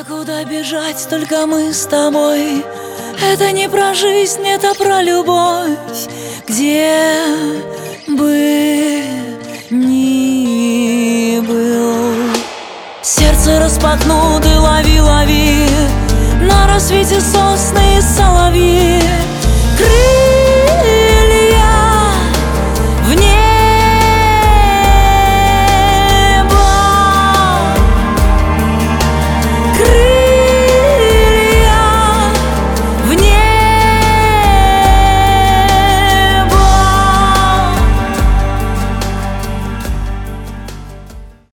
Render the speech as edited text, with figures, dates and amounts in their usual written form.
Некуда бежать, только мы с тобой. Это не про жизнь, это про любовь. Где бы ни был, сердце распахнуто, лови, лови. На рассвете сосны и соловьи.